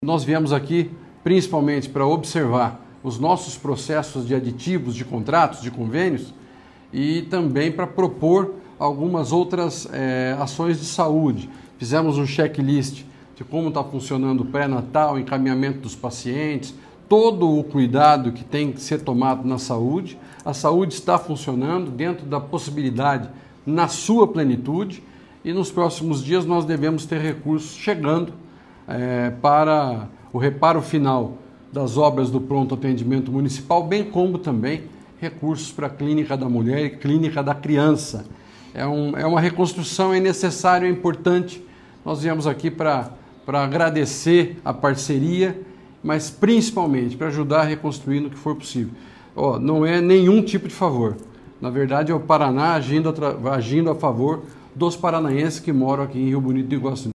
Nós viemos aqui principalmente para observar os nossos processos de aditivos, de contratos, de convênios e também para propor algumas outras ações de saúde. Fizemos um checklist de como está funcionando o pré-natal, encaminhamento dos pacientes, todo o cuidado que tem que ser tomado na saúde. A saúde está funcionando dentro da possibilidade, na sua plenitude, e nos próximos dias nós devemos ter recursos chegando para o reparo final das obras do pronto atendimento municipal, bem como também recursos para a clínica da mulher e clínica da criança. É uma reconstrução, é necessário, é importante. Nós viemos aqui para agradecer a parceria, mas principalmente para ajudar a reconstruir no que for possível. Não é nenhum tipo de favor. Na verdade, é o Paraná agindo a favor dos paranaenses que moram aqui em Rio Bonito do Iguaçu.